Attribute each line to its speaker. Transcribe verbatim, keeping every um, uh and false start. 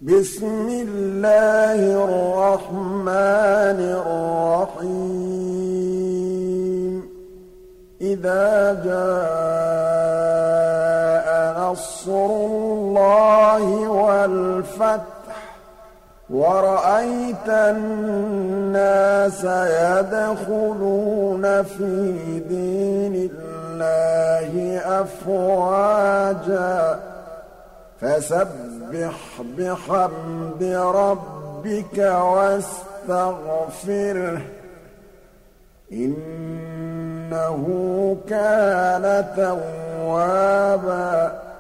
Speaker 1: بسم الله الرحمن الرحيم إذا جاء نصر الله والفتح ورأيت الناس يدخلون في دين الله أفواجا فسبح بحمد ربك واستغفره إنه كان توابا